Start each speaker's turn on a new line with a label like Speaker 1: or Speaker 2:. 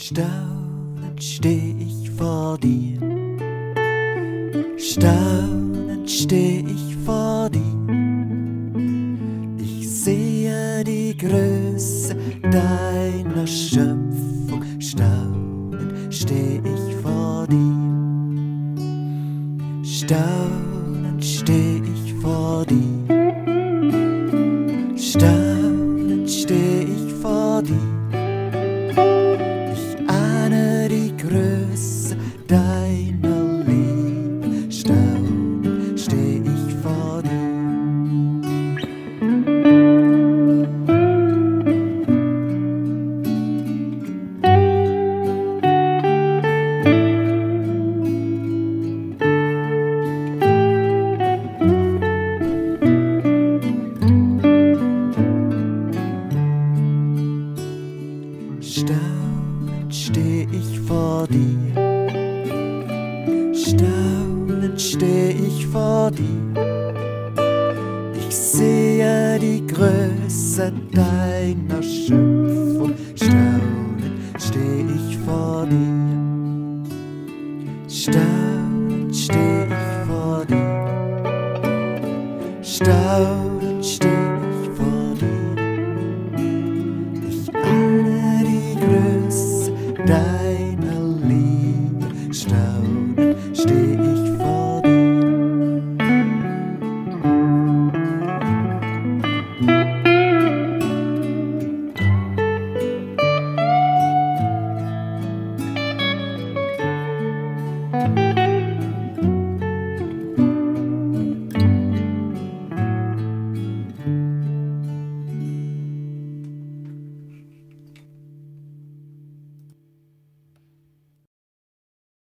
Speaker 1: Staunend steh ich vor dir, staunend steh ich vor dir. Ich sehe die Größe deiner Schöpfung, staunend steh ich vor dir, staunend steh ich vor dir, staunend steh ich vor dir. Die Größe deiner Liebe, staunend steh ich vor dir. Staunend steh ich vor dir, staunend steh ich vor dir. Ich sehe die Größe deiner Schöpfung, staunend steh ich vor dir, staunend steh ich vor dir, staunend steh ich vor dir. Ich ahne die Größe deiner